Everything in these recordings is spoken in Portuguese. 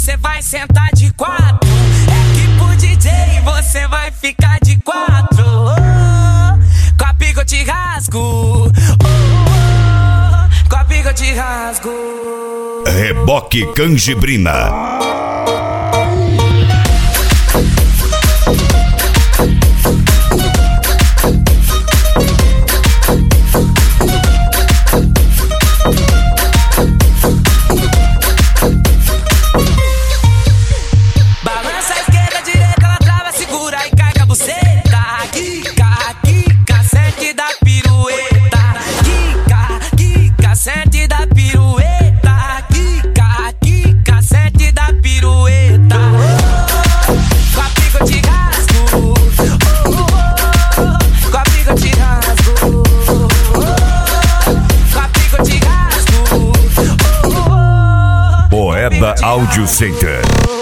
você vai sentar de quatro. É que pro DJ você vai ficar de quatro. Com a pica eu te rasgo. Com a pica eu te rasgo. Reboque Canjibrina. Moeda Audio Center.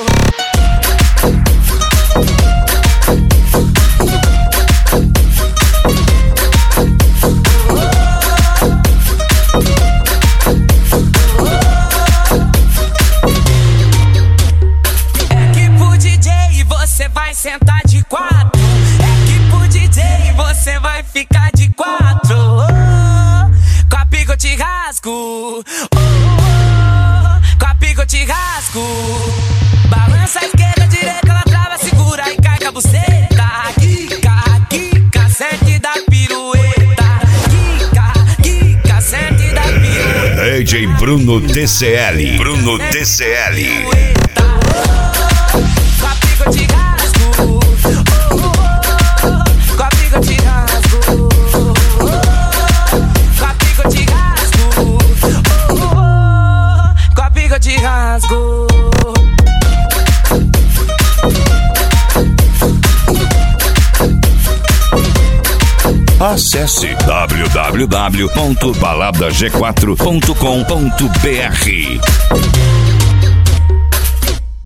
É que pro DJ você vai sentar de quatro. É que pro DJ você vai ficar de quatro. Com a pica eu te rasgo. Com a pica eu te rasgo. Balança a esquerda, a direita, ela trava, segura e cai com a buceta. Quica, quica, sente da pirueta. Quica, quica, sente da pirueta. DJ Bruno TCL. Bruno TCL. Com a pica eu te rasgo. Com a pica eu te rasgo. Com a pica eu te rasgo. Com a pica eu te rasgo. Acesse www.baladag4.com.br.